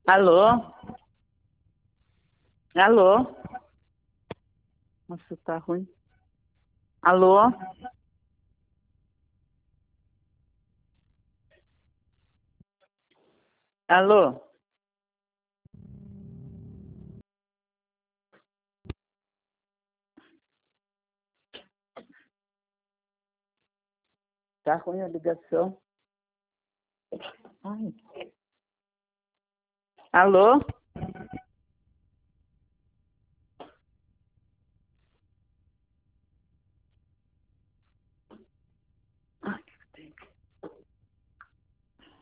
Alô? Alô? Nossa, tá ruim. Alô? Alô? Tá ruim a ligação. Ai. Alô?